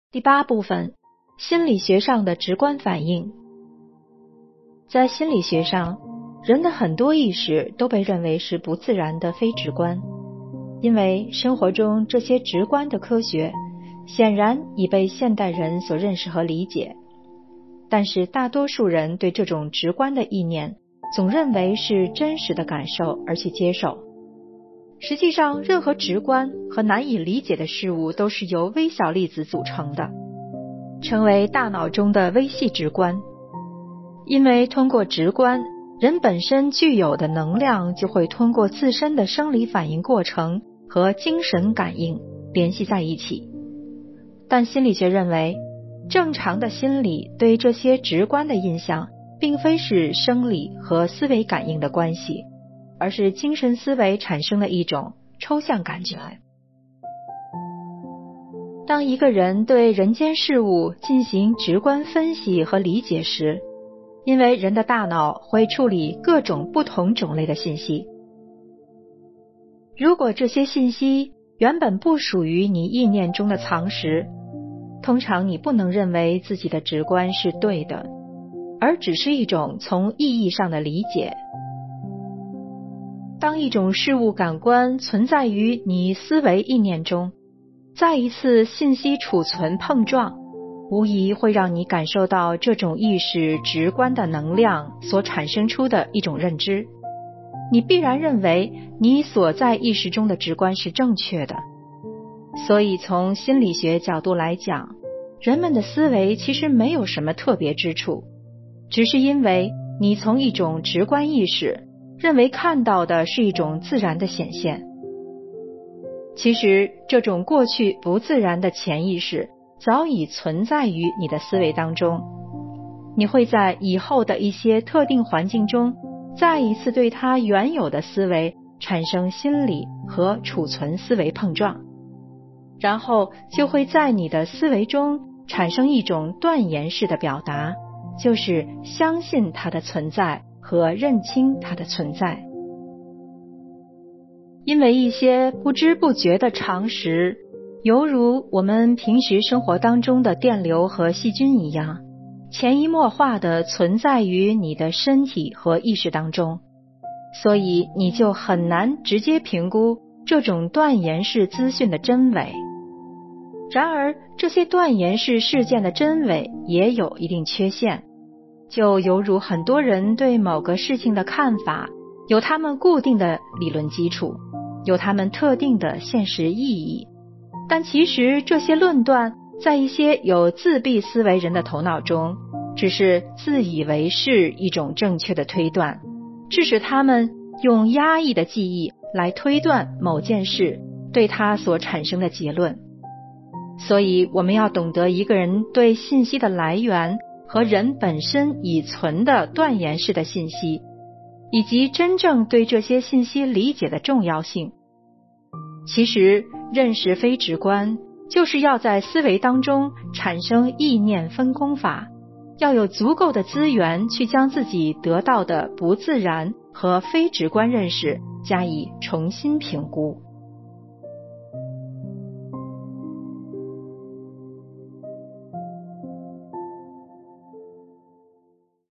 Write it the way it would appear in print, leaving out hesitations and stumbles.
第8部分，心理学上的直观反应。在心理学上，人的很多意识都被认为是不自然的非直观，因为生活中这些直观的科学显然已被现代人所认识和理解，但是大多数人对这种直观的意念总认为是真实的感受而去接受。实际上，任何直观和难以理解的事物都是由微小粒子组成的，称为大脑中的微细直观。因为通过直观，人本身具有的能量就会通过自身的生理反应过程和精神感应联系在一起。但心理学认为，正常的心理对这些直观的印象并非是生理和思维感应的关系，而是精神思维产生的一种抽象感觉。当一个人对人间事物进行直观分析和理解时，因为人的大脑会处理各种不同种类的信息，如果这些信息原本不属于你意念中的常识，通常你不能认为自己的直观是对的，而只是一种从意义上的理解。当一种事物感官存在于你思维意念中，再一次信息储存碰撞，无疑会让你感受到这种意识直观的能量所产生出的一种认知。你必然认为你所在意识中的直观是正确的。所以从心理学角度来讲，人们的思维其实没有什么特别之处，只是因为你从一种直观意识认为看到的是一种自然的显现。其实这种过去不自然的潜意识早已存在于你的思维当中，你会在以后的一些特定环境中再一次对它原有的思维产生心理和储存思维碰撞，然后就会在你的思维中产生一种断言式的表达，就是相信它的存在和认清它的存在。因为一些不知不觉的常识，犹如我们平时生活当中的电流和细菌一样，潜移默化地存在于你的身体和意识当中，所以你就很难直接评估这种断言式资讯的真伪。然而，这些断言式事件的真伪也有一定缺陷，就犹如很多人对某个事情的看法有他们固定的理论基础，有他们特定的现实意义，但其实这些论断在一些有自闭思维人的头脑中只是自以为是一种正确的推断，致使他们用压抑的记忆来推断某件事对它所产生的结论。所以我们要懂得一个人对信息的来源和人本身已存的断言式的信息，以及真正对这些信息理解的重要性。其实认识非直观就是要在思维当中产生意念分工法，要有足够的资源去将自己得到的不自然和非直观认识加以重新评估。